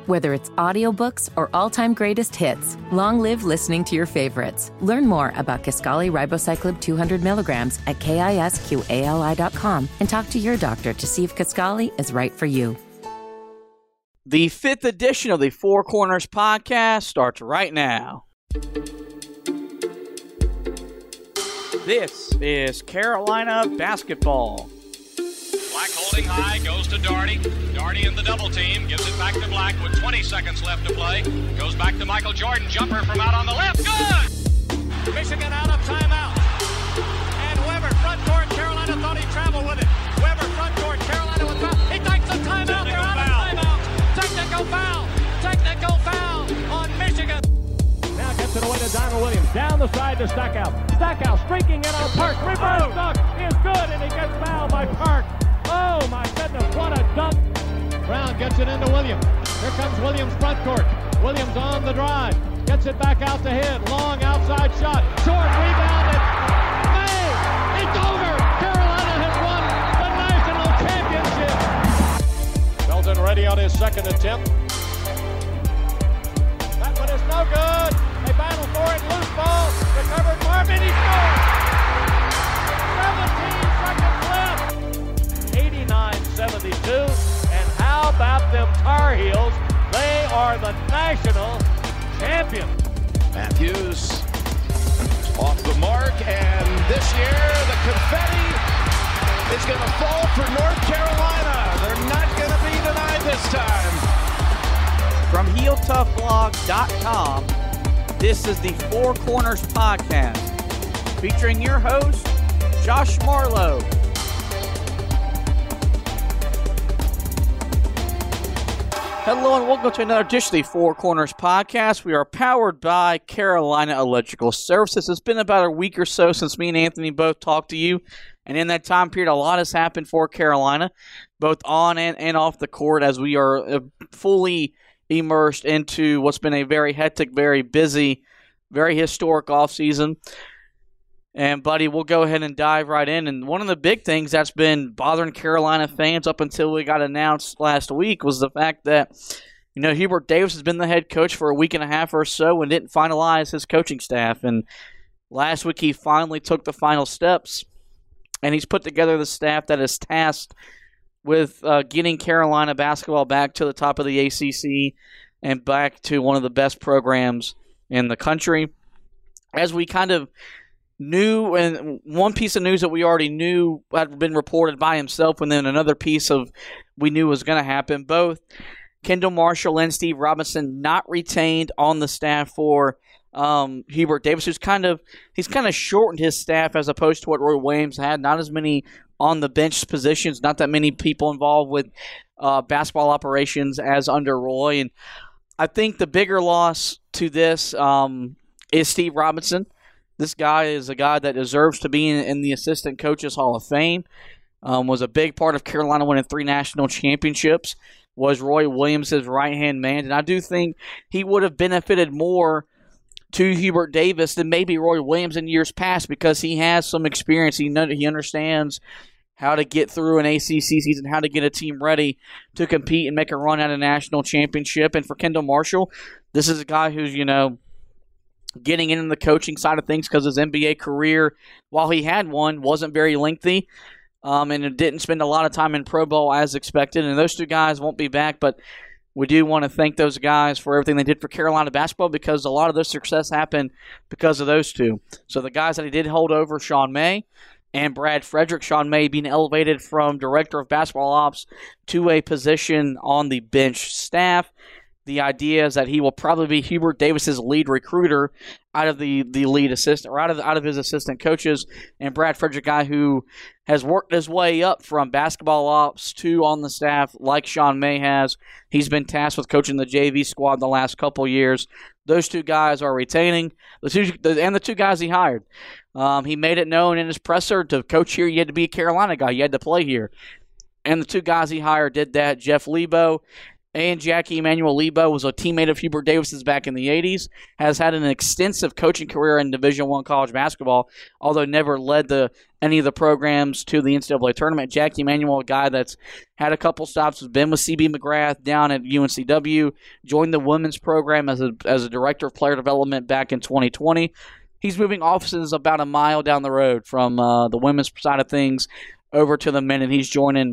Whether it's audiobooks or all-time greatest hits, long live listening to your favorites. Learn more about Kisqali Ribociclib 200 milligrams at KISQALI.com and talk to your doctor to see if Kisqali is right for you. The 5th edition of the Four Corners podcast starts right now. This is Carolina basketball. Black holding high, goes to Daugherty. Daugherty in the double team, gives it back to Black with 20 seconds left to play. Goes back to Michael Jordan, jumper from out on the left, good! Michigan out of timeout. And Weber, front court, Carolina thought he traveled with it. Weber, front court, Carolina with foul. He takes a timeout, they're out of timeout. Technical foul on Michigan. Now gets it away to Donald Williams. Down the side to Stackhouse. Stackhouse streaking in on Park. Reverse dunk is good, and he gets fouled by Park. Oh, my goodness, what a dunk. Brown gets it into Williams. Here comes Williams front court. Williams on the drive. Gets it back out to hit. Long outside shot. Short rebound. May. It's over. Carolina has won the national championship. Belton ready on his second attempt. That one is no good. They battle for it. Loose ball. Recovered Marvin. He scores. 17 seconds left. 89-72. And how about them Tar Heels? They are the national champions. Matthews off the mark. And this year the confetti is going to fall for North Carolina. They're not going to be denied this time. From HeelToughBlog.com, this is the Four Corners podcast, featuring your host, Josh Marlowe. Hello and welcome to another edition of the Four Corners podcast. We are powered by Carolina Electrical Services. It's been about a week or so since me and Anthony both talked to you, and in that time period, a lot has happened for Carolina, both on and off the court, as we are fully immersed into what's been a very hectic, very busy, very historic offseason. And, buddy, we'll go ahead and dive right in. And one of the big things that's been bothering Carolina fans up until we got announced last week was the fact that, you know, Hubert Davis has been the head coach for a week and a half or so and didn't finalize his coaching staff. And last week he finally took the final steps, and he's put together the staff that is tasked with getting Carolina basketball back to the top of the ACC and back to one of the best programs in the country. As we kind of knew, and one piece of news that we already knew had been reported by himself, and then another piece of we knew was going to happen. Both Kendall Marshall and Steve Robinson not retained on the staff for Hubert Davis, he's kind of shortened his staff as opposed to what Roy Williams had. Not as many on the bench positions, not that many people involved with basketball operations as under Roy. And I think the bigger loss to this is Steve Robinson. This guy is a guy that deserves to be in the Assistant Coaches Hall of Fame. Was a big part of Carolina winning 3 national championships. Was Roy Williams' right-hand man. And I do think he would have benefited more to Hubert Davis than maybe Roy Williams in years past, because he has some experience. He understands how to get through an ACC season, how to get a team ready to compete and make a run at a national championship. And for Kendall Marshall, this is a guy who's, you know, getting into the coaching side of things because his NBA career, while he had one, wasn't very lengthy, and it didn't spend a lot of time in Pro Bowl as expected. And those two guys won't be back, but we do want to thank those guys for everything they did for Carolina basketball, because a lot of their success happened because of those two. So the guys that he did hold over, Sean May and Brad Frederick. Sean May being elevated from Director of Basketball Ops to a position on the bench staff. The idea is that he will probably be Hubert Davis's lead recruiter out of the lead assistant, or out of his assistant coaches, and Brad Frederick, guy who has worked his way up from basketball ops to on the staff, like Sean May has. He's been tasked with coaching the JV squad the last couple years. Those two guys are retaining the two guys he hired. He made it known in his presser, to coach here, you had to be a Carolina guy, you had to play here, and the two guys he hired did that. Jeff Lebo And Jackie Emmanuel-Lebo was a teammate of Hubert Davis's back in the 80s, has had an extensive coaching career in Division I college basketball, although never led any of the programs to the NCAA tournament. Jackie Emmanuel, a guy that's had a couple stops, has been with CB McGrath down at UNCW, joined the women's program as a director of player development back in 2020. He's moving offices about a mile down the road from the women's side of things over to the men, and he's joining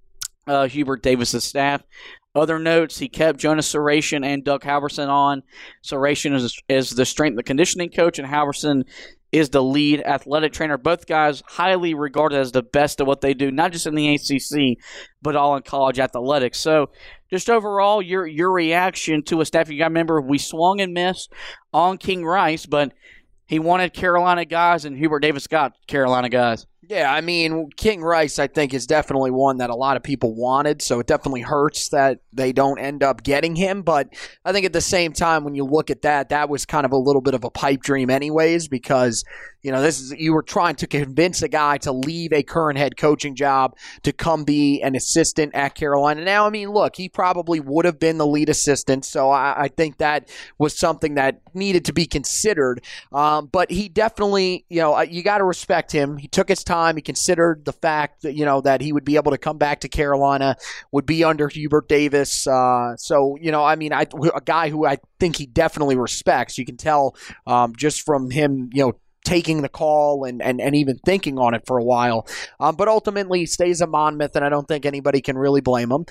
Hubert Davis's staff. Other notes, he kept Jonas Saracen and Doug Halverson on. Saracen is the strength and conditioning coach, and Halverson is the lead athletic trainer. Both guys highly regarded as the best at what they do, not just in the ACC, but all in college athletics. So just overall, your reaction to a staff. You got to remember, we swung and missed on King Rice, but he wanted Carolina guys, and Hubert Davis got Carolina guys. Yeah, I mean, King Rice, I think, is definitely one that a lot of people wanted, so it definitely hurts that they don't end up getting him. But I think at the same time, when you look at that was kind of a little bit of a pipe dream anyways, because, you know, you were trying to convince a guy to leave a current head coaching job to come be an assistant at Carolina. Now, I mean, look, he probably would have been the lead assistant, so I think that was something that needed to be considered. But he definitely, you know, you got to respect him. He took his time. He considered the fact that, you know, that he would be able to come back to Carolina, would be under Hubert Davis. So, you know, I mean, a guy who I think he definitely respects. You can tell just from him, you know, taking the call and even thinking on it for a while. But ultimately, he stays at Monmouth, and I don't think anybody can really blame him.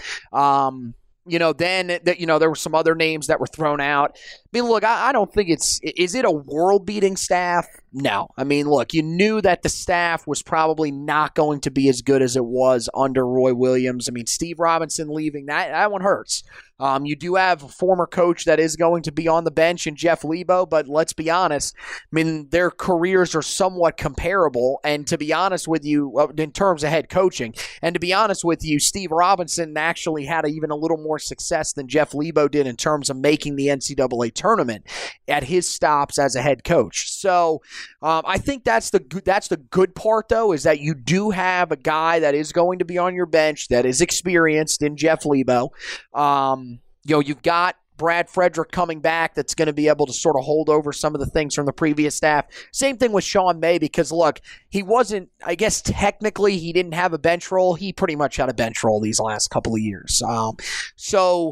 You know, then, you know, there were some other names that were thrown out. I mean, look, I don't think is it a world-beating staff? No. I mean, look, you knew that the staff was probably not going to be as good as it was under Roy Williams. I mean, Steve Robinson leaving, that one hurts. You do have a former coach that is going to be on the bench in Jeff Lebo, but let's be honest, I mean, their careers are somewhat comparable, and to be honest with you, in terms of head coaching, and to be honest with you, Steve Robinson actually had even a little more success than Jeff Lebo did in terms of making the NCAA tournament at his stops as a head coach. So I think that's the good part, though, is that you do have a guy that is going to be on your bench that is experienced in Jeff Lebo. You know, you've got Brad Frederick coming back that's going to be able to sort of hold over some of the things from the previous staff. Same thing with Sean May, because, look, he wasn't, I guess technically he didn't have a bench role. He pretty much had a bench role these last couple of years. So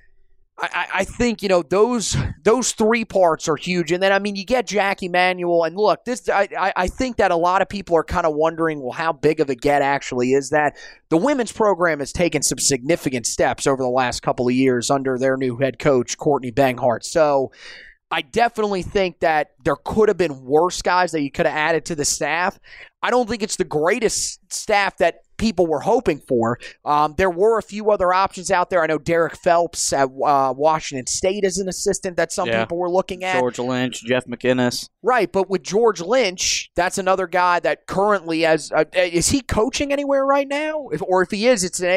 I think, you know, those three parts are huge. And then, I mean, you get Jackie Emmanuel. And look, I think that a lot of people are kind of wondering, well, how big of a get actually is that? The women's program has taken some significant steps over the last couple of years under their new head coach, Courtney Banghart. So I definitely think that there could have been worse guys that you could have added to the staff. I don't think it's the greatest staff that people were hoping for. There were a few other options out there. I know Derek Phelps at Washington State as an assistant that some people were looking at. George Lynch, Jeff McInnes. Right, but with George Lynch, that's another guy that currently has is he coaching anywhere right now? If he is, it's an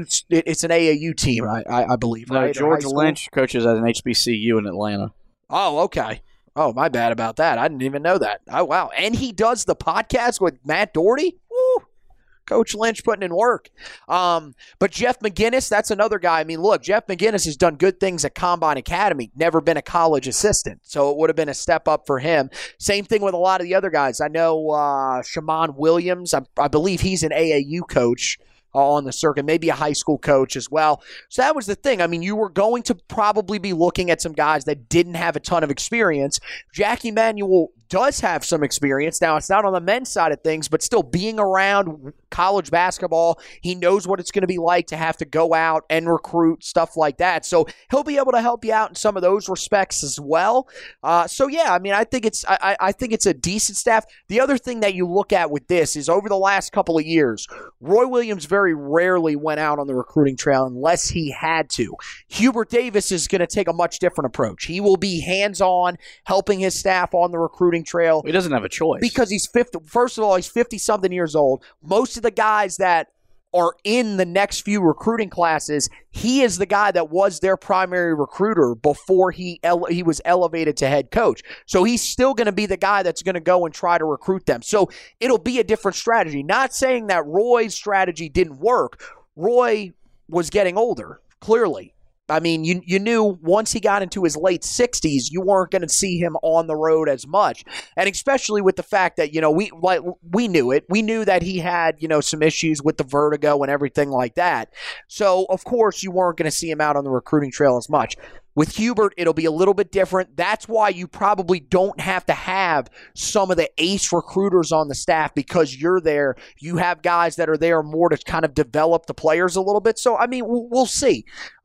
AAU team, I believe. No, right? George Lynch coaches at an HBCU in Atlanta. Oh, okay. Oh, my bad about that. I didn't even know that. Oh, wow. And he does the podcast with Matt Doherty? Woo! Coach Lynch putting in work. But Jeff McInnes, that's another guy. I mean, look, Jeff McInnes has done good things at Combine Academy, never been a college assistant, so it would have been a step up for him. Same thing with a lot of the other guys. I know Shaman Williams, I believe he's an AAU coach on the circuit, maybe a high school coach as well. So that was the thing. I mean, you were going to probably be looking at some guys that didn't have a ton of experience. Jackie Emmanuel does have some experience. Now, it's not on the men's side of things, but still being around college basketball, he knows what it's going to be like to have to go out and recruit, stuff like that. So he'll be able to help you out in some of those respects as well. So yeah, I mean, I think it's a decent staff. The other thing that you look at with this is over the last couple of years, Roy Williams very rarely went out on the recruiting trail unless he had to. Hubert Davis is going to take a much different approach. He will be hands-on, helping his staff on the recruiting trail. He doesn't have a choice. Because he's 50. First of all, he's 50-something years old. Most of the guys that are in the next few recruiting classes, he is the guy that was their primary recruiter before he was elevated to head coach. So he's still going to be the guy that's going to go and try to recruit them. So it'll be a different strategy. Not saying that Roy's strategy didn't work. Roy was getting older, clearly. I mean, you knew once he got into his late 60s, you weren't going to see him on the road as much. And especially with the fact that, we knew it. We knew that he had, some issues with the vertigo and everything like that. So, of course, you weren't going to see him out on the recruiting trail as much. With Hubert, it'll be a little bit different. That's why you probably don't have to have some of the ace recruiters on the staff because you're there. You have guys that are there more to kind of develop the players a little bit. So, I mean, we'll see.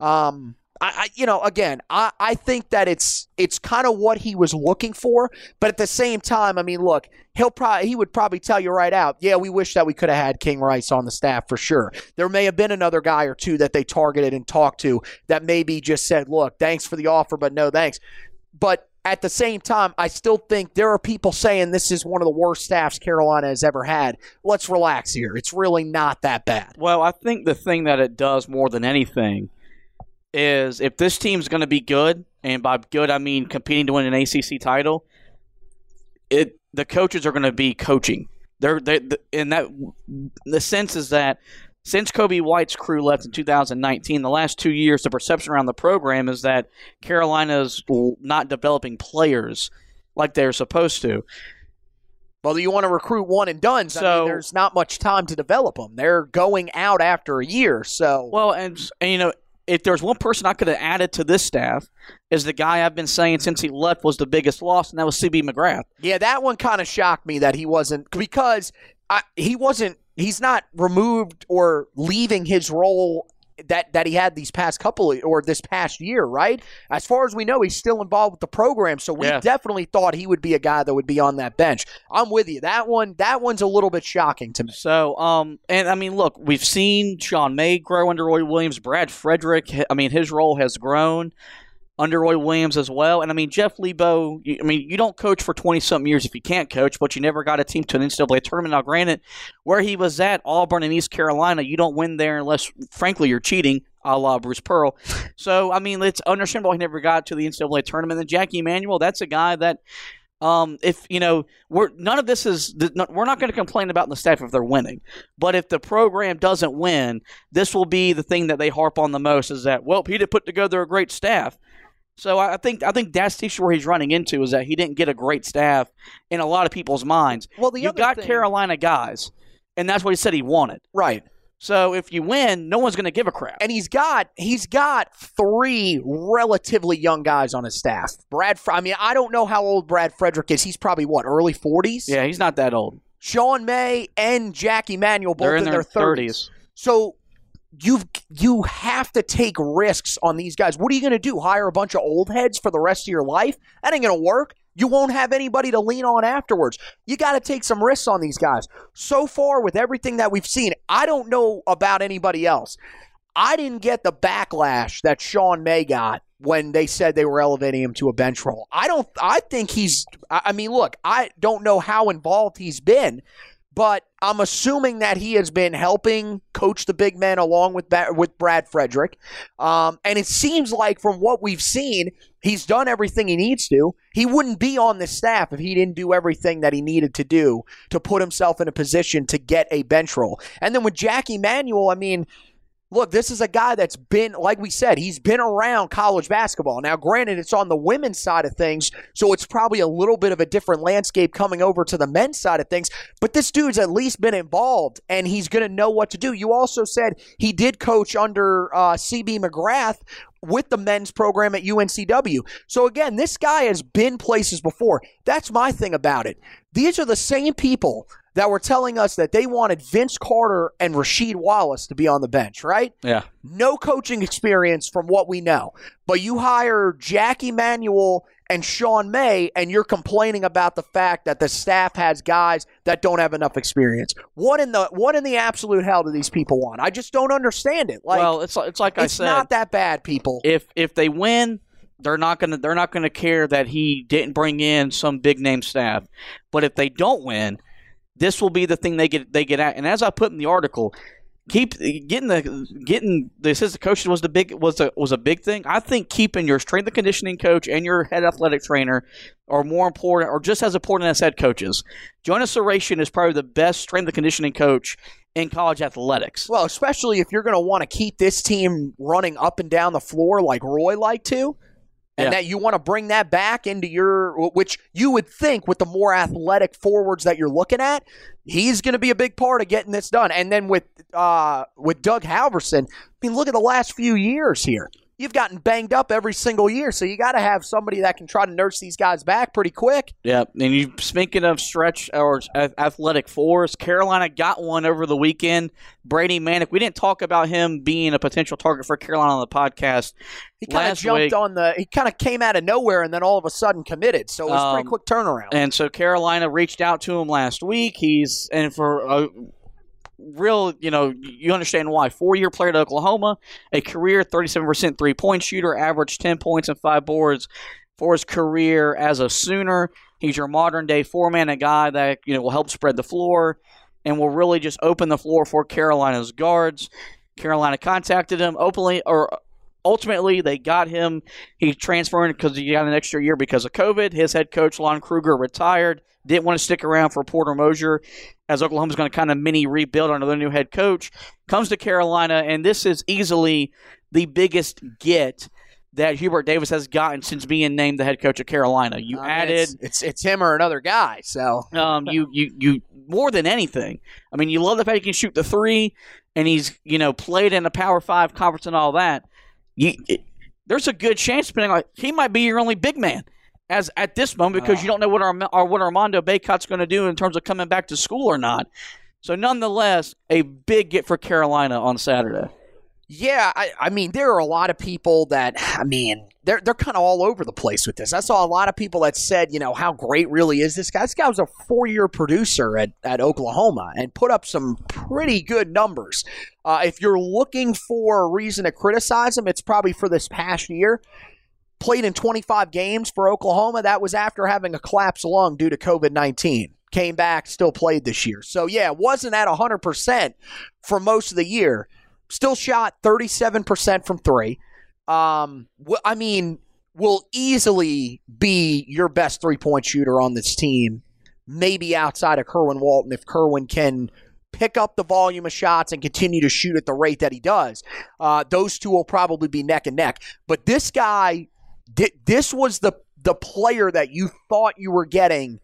I think that it's kind of what he was looking for, but at the same time, I mean, look, he would probably tell you right out, yeah, we wish that we could have had King Rice on the staff for sure. There may have been another guy or two that they targeted and talked to that maybe just said, look, thanks for the offer, but no thanks. But at the same time, I still think there are people saying this is one of the worst staffs Carolina has ever had. Let's relax here. It's really not that bad. Well, I think the thing that it does more than anything is if this team's going to be good, and by good I mean competing to win an ACC title, the coaches are going to be coaching. The sense is that since Kobe White's crew left in 2019, the last 2 years, the perception around the program is that Carolina's not developing players like they're supposed to. Well, you want to recruit one and done, so I mean, there's not much time to develop them. They're going out after a year, so. Well, and if there's one person I could have added to this staff, is the guy I've been saying since he left was the biggest loss, and that was CB McGrath. Yeah, that one kind of shocked me that he wasn't, because he's not removed or leaving his role that he had this past year, right? As far as we know, he's still involved with the program, so we definitely thought he would be a guy that would be on that bench. I'm with you. That one's a little bit shocking to me. So, and I mean, look, we've seen Sean May grow under Roy Williams. Brad Frederick, I mean, his role has grown under Roy Williams as well. And I mean, Jeff Lebo, you don't coach for 20-something years if you can't coach, but you never got a team to an NCAA tournament. Now, granted, where he was at, Auburn and East Carolina, you don't win there unless, frankly, you're cheating, a la Bruce Pearl. So, I mean, it's understandable he never got to the NCAA tournament. And Jackie Emanuel, that's a guy that, we're not going to complain about the staff if they're winning. But if the program doesn't win, this will be the thing that they harp on the most is that, well, he didn't put together a great staff. So I think that's the issue where he's running into is that he didn't get a great staff in a lot of people's minds. Well, you got Carolina guys, and that's what he said he wanted. Right. So if you win, no one's going to give a crap. And he's got 3 relatively young guys on his staff. I don't know how old Brad Frederick is. He's probably early 40s? Yeah, he's not that old. Sean May and Jack Emanuel both in their 30s. So you have to take risks on these guys. What are you going to do? Hire a bunch of old heads for the rest of your life? That ain't going to work. You won't have anybody to lean on afterwards. You got to take some risks on these guys. So far, with everything that we've seen, I don't know about anybody else. I didn't get the backlash that Sean May got when they said they were elevating him to a bench role. I don't know how involved he's been, but I'm assuming that he has been helping coach the big men along with Brad Frederick. And it seems like from what we've seen, he's done everything he needs to. He wouldn't be on the staff if he didn't do everything that he needed to do to put himself in a position to get a bench role. And then with Jack Emanuel, I mean, look, this is a guy that's been, like we said, he's been around college basketball. Now, granted, it's on the women's side of things, so it's probably a little bit of a different landscape coming over to the men's side of things, but this dude's at least been involved, and he's going to know what to do. You also said he did coach under CB McGrath with the men's program at UNCW. So, again, this guy has been places before. That's my thing about it. These are the same people that were telling us that they wanted Vince Carter and Rasheed Wallace to be on the bench, right? Yeah. No coaching experience from what we know. But you hire Jack Emanuel and Sean May, and you're complaining about the fact that the staff has guys that don't have enough experience. What in the absolute hell do these people want? I just don't understand it. Well, it's like I said. It's not that bad, people. If they win, they're not gonna care that he didn't bring in some big name staff. But if they don't win, this will be the thing they get at. And as I put in the article, getting the assistant coaches was a big thing. I think keeping your strength and conditioning coach and your head athletic trainer are more important, or just as important as head coaches. Jonas Saracen is probably the best strength and conditioning coach in college athletics. Well, especially if you're going to want to keep this team running up and down the floor like Roy liked to. And that you want to bring that back into which you would think with the more athletic forwards that you're looking at, he's going to be a big part of getting this done. And then with Doug Halverson, I mean, look at the last few years here. You've gotten banged up every single year, so you got to have somebody that can try to nurse these guys back pretty quick. Yeah, and speaking of stretch or athletic fours, Carolina got one over the weekend. Brady Manick. We didn't talk about him being a potential target for Carolina on the podcast. He kind of jumped he kind of came out of nowhere and then all of a sudden committed. So it was a pretty quick turnaround. And so Carolina reached out to him last week. Real, you understand why. 4-year player at Oklahoma, a career 37% three-point shooter, averaged 10 points and 5 boards for his career as a Sooner. He's your modern-day four-man, a guy that will help spread the floor and will really just open the floor for Carolina's guards. Carolina contacted him ultimately, they got him. He transferred because he got an extra year because of COVID. His head coach, Lon Kruger, retired. Didn't want to stick around for Porter Moser as Oklahoma's going to kind of mini rebuild under their new head coach. Comes to Carolina, and this is easily the biggest get that Hubert Davis has gotten since being named the head coach of Carolina. You added it's him or another guy. So you more than anything. I mean, you love the fact he can shoot the three, and he's played in a Power 5 conference and all that. There's a good chance, he might be your only big man as at this moment because you don't know what Armando Bacot's going to do in terms of coming back to school or not. So nonetheless, a big get for Carolina on Saturday. Yeah, I mean, there are a lot of people that, they're kind of all over the place with this. I saw a lot of people that said, how great really is this guy? This guy was a 4-year producer at Oklahoma and put up some pretty good numbers. If you're looking for a reason to criticize him, it's probably for this past year. Played in 25 games for Oklahoma. That was after having a collapsed lung due to COVID-19. Came back, still played this year. So, yeah, wasn't at 100% for most of the year. Still shot 37% from three. Will easily be your best three-point shooter on this team, maybe outside of Kerwin Walton if Kerwin can pick up the volume of shots and continue to shoot at the rate that he does. Those two will probably be neck and neck. But this guy, this was the player that you thought you were getting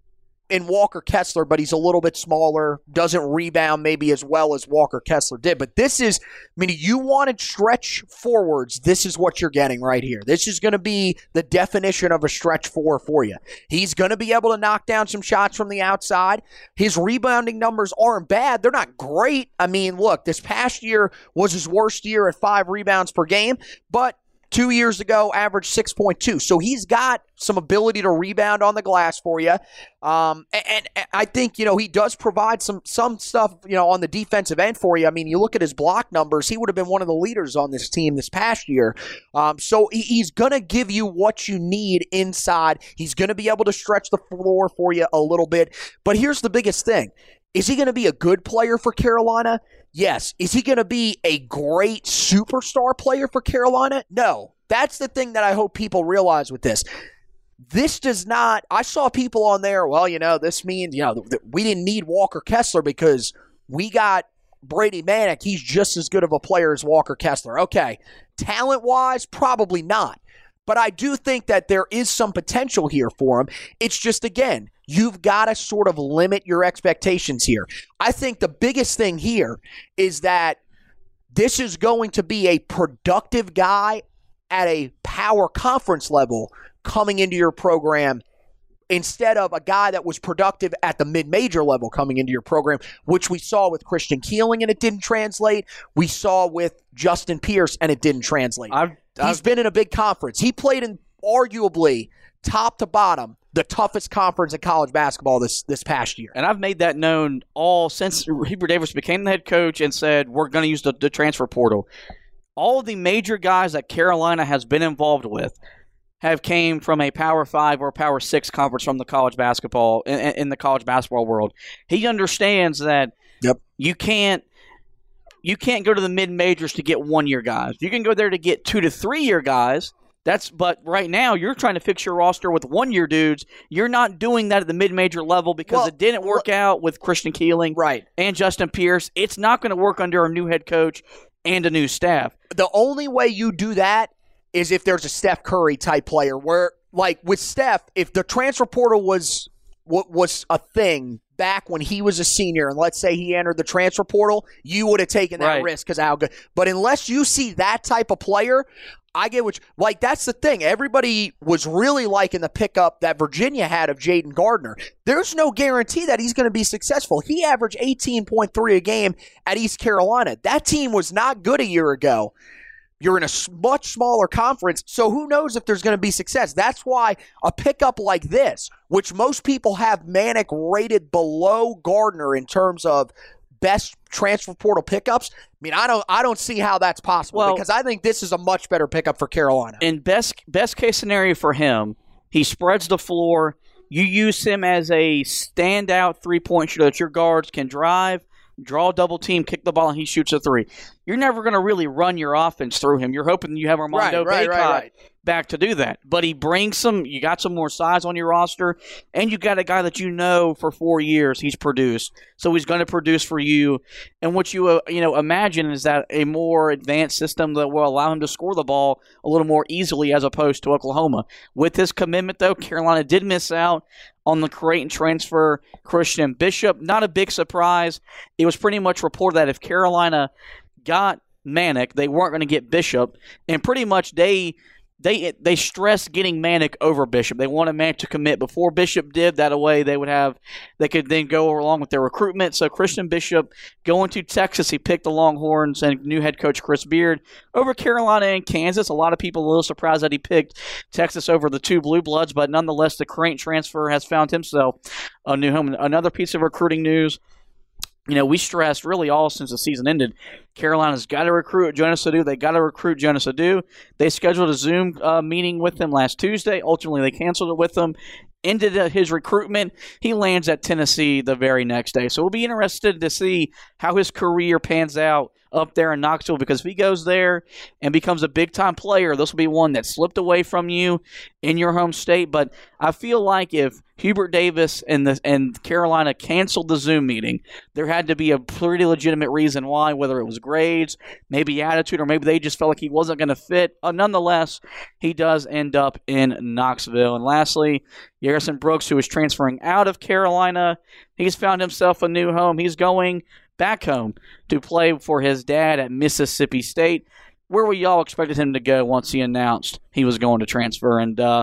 in Walker Kessler, but he's a little bit smaller, doesn't rebound maybe as well as Walker Kessler did. But this is, you wanted stretch forwards, this is what you're getting right here. This is going to be the definition of a stretch four for you. He's going to be able to knock down some shots from the outside. His rebounding numbers aren't bad. They're not great. Look, this past year was his worst year at 5 rebounds per game, but 2 years ago, averaged 6.2. So he's got some ability to rebound on the glass for you. And I think, he does provide some stuff, on the defensive end for you. You look at his block numbers, he would have been one of the leaders on this team this past year. So he's going to give you what you need inside. He's going to be able to stretch the floor for you a little bit. But here's the biggest thing. Is he going to be a good player for Carolina? Yes. Is he going to be a great superstar player for Carolina? No. That's the thing that I hope people realize with this. This does not – I saw people on there, this means, we didn't need Walker Kessler because we got Brady Manick. He's just as good of a player as Walker Kessler. Okay. Talent-wise, probably not. But I do think that there is some potential here for him. It's just, again, you've got to sort of limit your expectations here. I think the biggest thing here is that this is going to be a productive guy at a power conference level coming into your program instead of a guy that was productive at the mid-major level coming into your program, which we saw with Christian Keeling and it didn't translate. We saw with Justin Pierce and it didn't translate. He's been in a big conference. He played in arguably top to bottom the toughest conference in college basketball this past year. And I've made that known all since Hubert Davis became the head coach and said we're going to use the transfer portal. All of the major guys that Carolina has been involved with have came from a Power 5 or Power 6 conference from the college basketball in the college basketball world. He understands that you can't you can't go to the mid-majors to get one-year guys. You can go there to get 2 to 3 year guys. But right now you're trying to fix your roster with 1-year dudes. You're not doing that at the mid-major level because it didn't work out with Christian Keeling and Justin Pierce. It's not going to work under a new head coach and a new staff. The only way you do that is if there's a Steph Curry type player where, like with Steph, if the transfer portal was a thing back when he was a senior, and let's say he entered the transfer portal, you would have taken that risk because how good. But unless you see that type of player, I get that's the thing. Everybody was really liking the pickup that Virginia had of Jaden Gardner. There's no guarantee that he's going to be successful. He averaged 18.3 a game at East Carolina. That team was not good a year ago. You're in a much smaller conference, so who knows if there's going to be success. That's why a pickup like this, which most people have Manek rated below Gardner in terms of best transfer portal pickups, I mean, I don't see how that's possible because I think this is a much better pickup for Carolina. In best case scenario for him, he spreads the floor. You use him as a standout three-point shooter that your guards can drive, draw a double team, kick the ball, and he shoots a three. You're never going to really run your offense through him. You're hoping you have Armando Bacot back to do that. But he brings you got some more size on your roster, and you got a guy that you know for 4 years he's produced. So he's going to produce for you. And what you imagine is that a more advanced system that will allow him to score the ball a little more easily as opposed to Oklahoma. With his commitment, though, Carolina did miss out on the Creighton transfer, Christian Bishop. Not a big surprise. It was pretty much reported that if Carolina got Manek, they weren't going to get Bishop, and pretty much they stressed getting Manek over Bishop. They wanted Manek to commit before Bishop did. That way they could then go along with their recruitment. So Christian Bishop going to Texas, he picked the Longhorns and new head coach Chris Beard over Carolina and Kansas. A lot of people a little surprised that he picked Texas over the two Blue Bloods, but nonetheless the Creighton transfer has found himself a new home. Another piece of recruiting news. We stressed really all since the season ended. Carolina's got to recruit Jonas Adu. They got to recruit Jonas Adu. They scheduled a Zoom meeting with him last Tuesday. Ultimately, they canceled it with him. Ended his recruitment. He lands at Tennessee the very next day. So we'll be interested to see how his career pans out up there in Knoxville, because if he goes there and becomes a big-time player, this will be one that slipped away from you in your home state. But I feel like if Hubert Davis and Carolina canceled the Zoom meeting, there had to be a pretty legitimate reason why, whether it was grades, maybe attitude, or maybe they just felt like he wasn't going to fit. Nonetheless, he does end up in Knoxville. And lastly, Garrison Brooks, who is transferring out of Carolina, he's found himself a new home. He's going back home to play for his dad at Mississippi State, where we all expected him to go once he announced he was going to transfer. And, a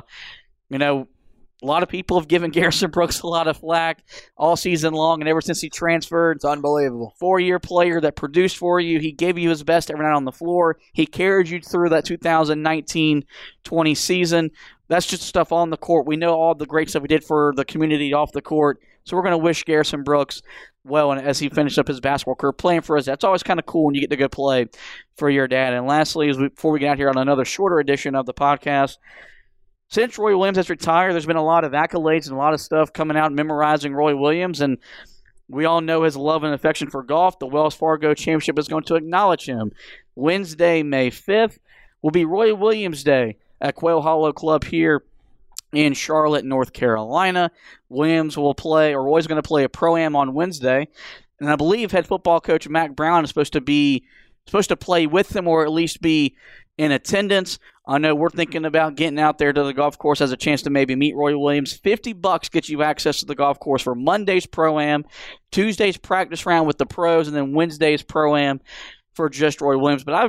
lot of people have given Garrison Brooks a lot of flack all season long, and ever since he transferred. It's unbelievable. 4-year player that produced for you. He gave you his best every night on the floor. He carried you through that 2019-20 season. That's just stuff on the court. We know all the great stuff he did for the community off the court. So we're going to wish Garrison Brooks well and as he finished up his basketball career playing for us. That's always kind of cool when you get to go play for your dad. And lastly, before we get out here on another shorter edition of the podcast, since Roy Williams has retired, there's been a lot of accolades and a lot of stuff coming out memorizing Roy Williams. And we all know his love and affection for golf. The Wells Fargo Championship is going to acknowledge him. Wednesday, May 5th, will be Roy Williams Day at Quail Hollow Club here in Charlotte, North Carolina. Williams will play, or Roy's going to play a Pro-Am on Wednesday. And I believe head football coach Mack Brown is supposed to play with them, or at least be in attendance. I know we're thinking about getting out there to the golf course as a chance to maybe meet Roy Williams. $50 gets you access to the golf course for Monday's Pro-Am, Tuesday's practice round with the pros, and then Wednesday's Pro-Am for just Roy Williams. But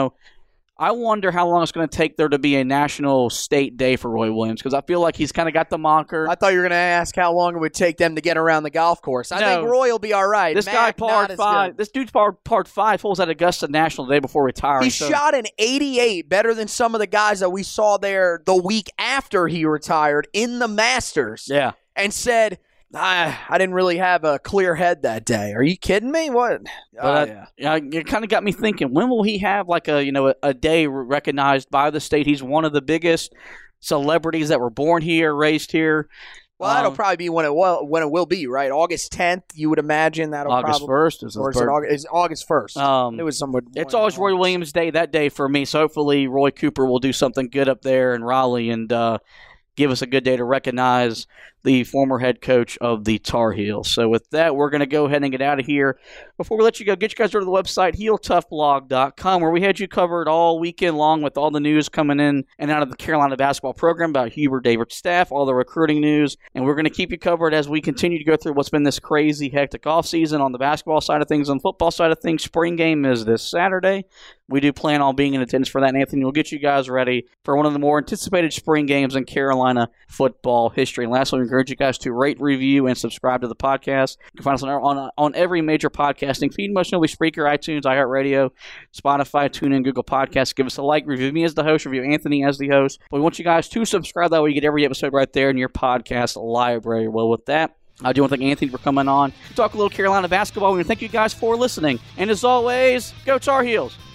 I wonder how long it's going to take there to be a national state day for Roy Williams, because I feel like he's kind of got the moniker. I thought you were going to ask how long it would take them to get around the golf course. I think Roy will be all right. This guy parred 5. This dude's parred 5 holes at Augusta National the day before retiring. He shot an 88, better than some of the guys that we saw there the week after he retired in the Masters. Yeah. And said, I didn't really have a clear head that day. Are you kidding me? What? It kind of got me thinking, when will he have like a day recognized by the state? He's one of the biggest celebrities that were born here, raised here. Well, that'll probably be when it will be, right? August 10th, you would imagine that'll August probably 1st is or is it August 1st? It was somewhere. It's always Roy Williams Day that day for me, so hopefully Roy Cooper will do something good up there in Raleigh and give us a good day to recognize the former head coach of the Tar Heels. So with that, we're going to go ahead and get out of here. Before we let you go, get you guys over to the website, HeelToughBlog.com, where we had you covered all weekend long with all the news coming in and out of the Carolina basketball program about Hubert David's staff, all the recruiting news, and we're going to keep you covered as we continue to go through what's been this crazy, hectic offseason on the basketball side of things. On the football side of things, spring game is this Saturday. We do plan on being in attendance for that, and Anthony will get you guys ready for one of the more anticipated spring games in Carolina football history. And lastly, we encourage you guys to rate, review, and subscribe to the podcast. You can find us on every major podcasting feed, most notably Spreaker, iTunes, iHeartRadio, Spotify, TuneIn, Google Podcasts. Give us a like, review me as the host, review Anthony as the host. But we want you guys to subscribe. That way you get every episode right there in your podcast library. Well, with that, I do want to thank Anthony for coming on to talk a little Carolina basketball. We want to thank you guys for listening. And as always, go Tar Heels!